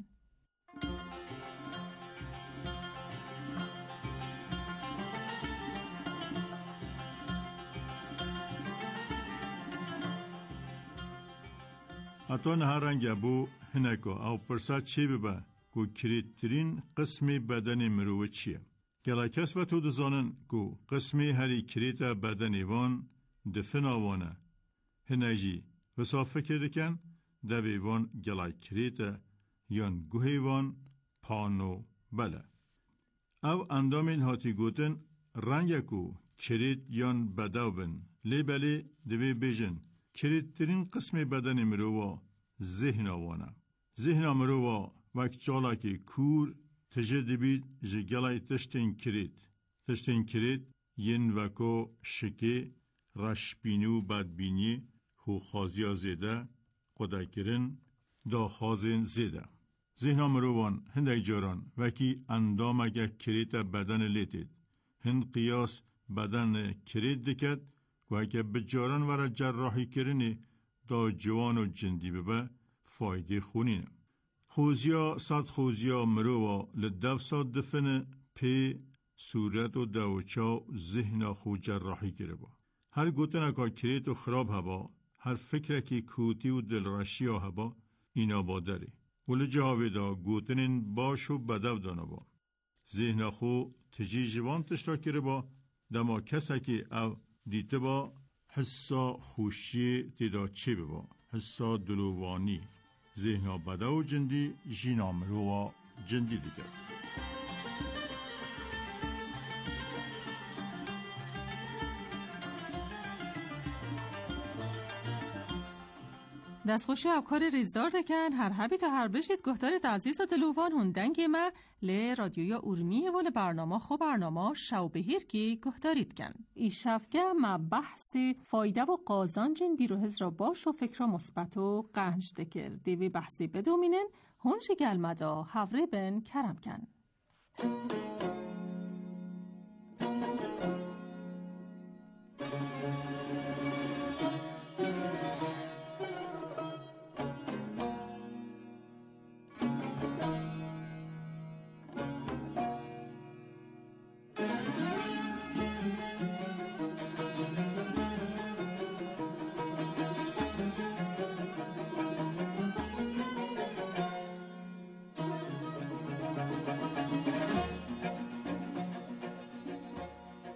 حتی نه رنگ بو هنکا او پرسا چی ببا کو کریترین قسمی بدن مروه چیه؟ گلا کس و تو دزانن کو قسمی هری کریت بدن وان دفن آوانه هنجی و صاف فکر دکن دوی وان گلا کریت یان گوهی وان پانو بله. او اندامین هاتی گوتن رنگ کو کریت یان بداو بن لی بله دوی بیجن کریترین قسمی بدن مروه ذهن آوانه. ذهن مروه وقت جالا که کور تجدید بید جگلای تشتین کرید. تشتین کرید ین وکو شکی رشبینی و بدبینی خو خازیا زیده قدا کرن دا خازین زیده. ذهن مروان هنده جاران وکی اندام اگه کرید بدن لیتید. هند قیاس بدن کرید دکد و اگه بجاران ورا جراحی کرنی دا جوان و جندی ببه فایده خونینه. خوزیا صد خوزیا مروه لدف صد دفنه پی صورت و دوچا ذهن خو جراحی کرده با. هر گوتن اکا کریت و خراب هبا، هر فکر که کوتی و دلرشی هبا اینا با داره. ولی جاوی دا گوتنین باش و بدو دانا با. ذهن خو تجی جوان تشتا کرده با دما کسا که او دیته با حسا خوشی تیدا چه با. حسا دلووانی. ذهن بدو جندی جینا مروه جندی دیگر. دستخوشی افکار ریزدار دکن هر حبی تا هر بشید گهدارت عزیز و دلوان هندنگی ما لی رادیویا ارمیه ول برنامه خو برنامه شو بهیر کی گهدارید کن. ای شفگه ما بحث فایده و قازانجین بیروهز را باش و فکر مثبت و قنج دکر دیوی بحثی بدومینن هنش گلمدا هفره بن کرم کن.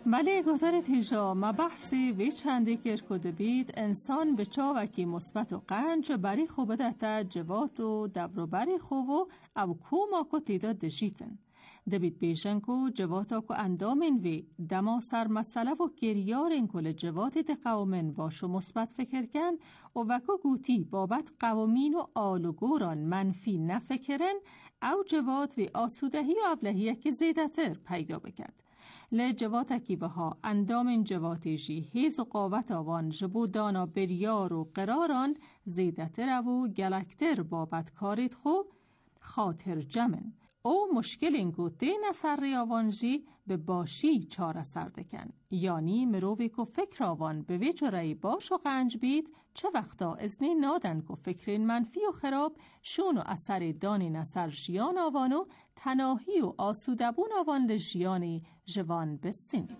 بله گذر تیجا ما بحثی وی چنده کرکده بید انسان به چاوکی مثبت و قنج بری خوبه دهتا جوات و دبرو بری خوبو او کو ما کو تیدا دشیتن دبید بیشن کو جواتا کو اندامن وی دما سر مسئله و گریارن کل جوات ده قومن باشو مثبت فکر کن و وکو گوتی بابت قومین و آلوگوران منفی نفکرن او جوات وی آسودهی و ابلهیه که زیده تر پیدا بکد. لی جواتکی وها اندام جواتیجی هیز و قاوت آوان جبو دانا بریار و قراران زیدتر و گلکتر بابت کارید خو خاطر جمن او مشکل اینکو دی نسر آوانجی به باشی چاره سردکن یعنی مرووی که فکر آوان به ویچارهی باش و قنج بید چه وقتا ازنی نادن که فکرین منفی و خراب شون و اثر دانی نسر جیان آوانو تناهی و آسودبون آوان لجیانی جوان بستینید.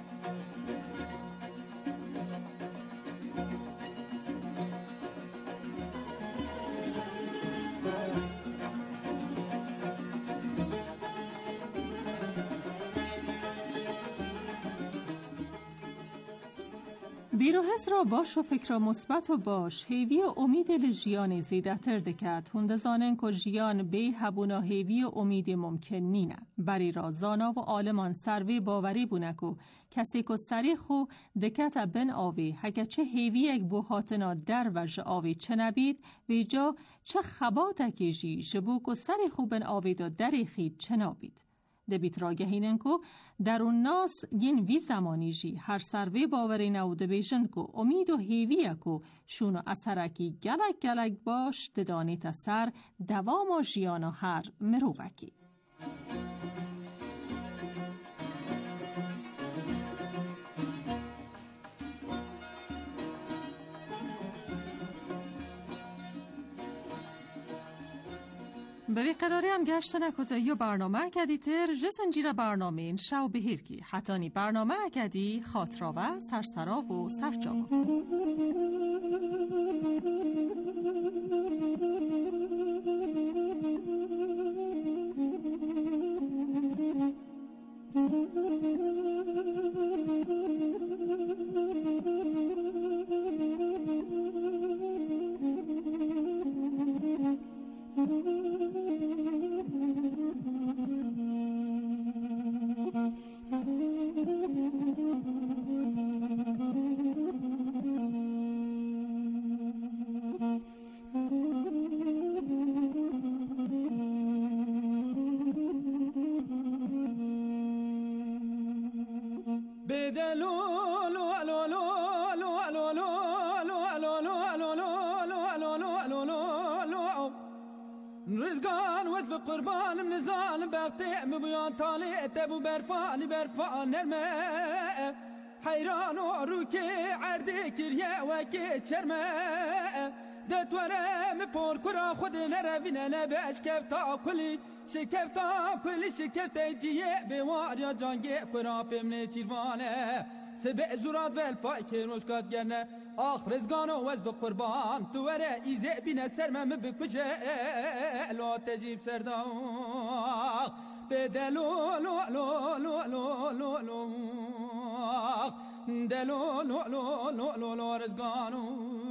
بیروهز را باش و فکر مثبت و باش هیوی و امید لجیان زیده تر دکت هنده زانن که جیان بی هبونا هیوی و امید ممکن نینه بری را زانا و آلمان سروی باوری بونکو کسی که سری خو دکت بن آوی هکه چه هیوی یک بوهاتنا در وجه آوی چه نبید ویجا چه خباتکی جی جبو که سری خو بن آوی دا دری خید چه نابید دبیت راگهینن کو در اون ناس گین وی زمانی جی هر سروی باوری نو دبیشن کو امید و هیویه کو شونو اثرکی گلک گلک باش ددانیت سر دوام و جیانا هر مرووکی. به قراری هم گشت نکوزه یا برنامه کدی تر جسنجیر برنامه این شو بهیر کی حتانی برنامه کدی خاطرا و سرسرا و سرجاوا رزقان وز بقربان من ظالم بقطع مبيان طالع تبو برفاني برفان نرماء حيران وعروكي عردي كريا وكي تشرماء دت ورا مبور كرا خد نرفينا نباش كفتا كلي شكفتا كلي شكفتا جيه بوار يا جانجي كرا بمني تيرفانه سبع زورات بالفاي كيروش قد جنة آخ رزقانو وز بقربان تو ورا إيزي بنا سرمم بكجة لا تجيب سرداخ بدلو لو لو لو لو لو لو دلو لو لو لو لو لو رزقانو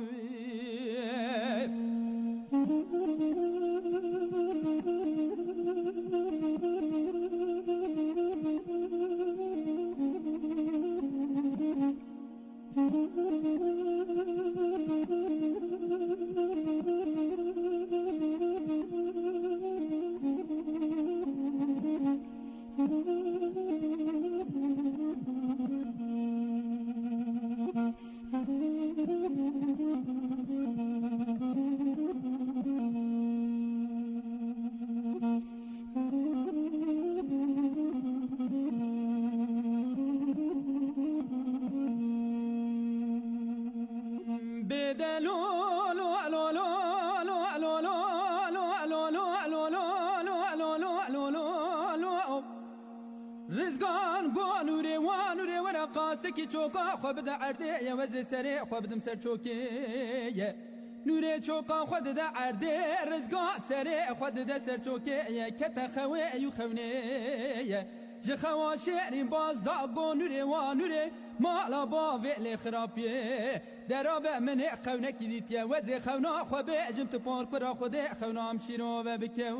رزقان قانوري وانوري ورقات سكي چوكا خبد عردي يا وزي سري خبدم سر چوكي نوري چوكا خبد عردي رزقان سري خبد سر چوكي كتا خوي يو خوني جخوا شعرین باز دا گونوره وانوره مالا با ویل خرابیه درابه من خونا کلیتیه و زی خونا خو به جمت پار کرا خوده خونا همشیرو و بکه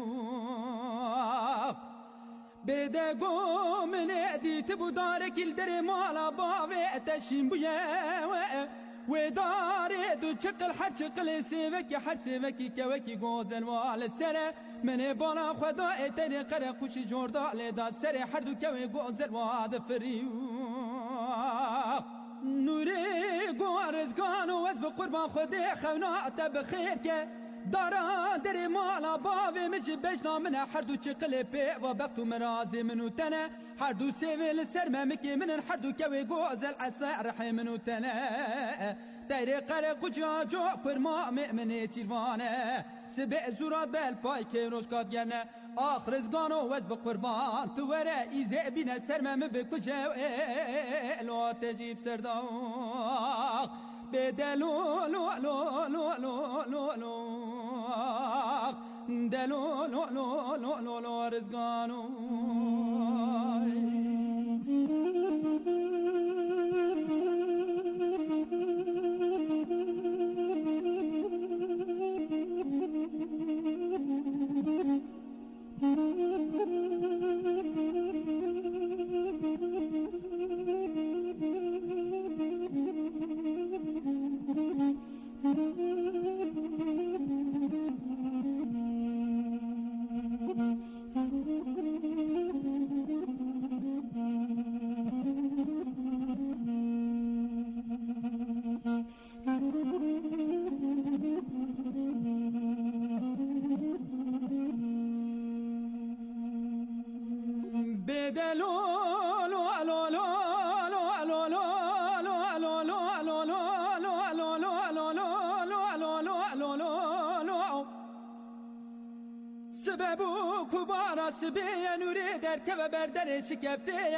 بده گو من دیت بوداره کل در مالا با وی تشین بویه و داره دو چقل هر چقل سیوکی هر سیوکی کوکی گوزن وال سره من بالا خدا اتنی قره خوشی جوردا لیدا سره هر دو کوی گوزن واد فریو نوری گوارزگان و از بقربان خودی خونا تب خیر که دارا در مالا باوی مجی بجنا منه هر دو چقل پی و بقتو مرازی منو تنه هر دو سیویل سر ممکی منن هر دو کوی گوزل عصا رحی منو تنه تیری قره قجا جو کرما مؤمنی تیروانه سبع زورات بل پای که روشکات گرنه آخر ازگانو وز بقربان تو وره ایزه بینه سر مم بکجه لو تجیب سرداخ بدلو لو لو لو لو لو لو دلو لو لو لو لو لو رزقانو سببو كبارا سبيا نريد اركب بردن شكبتي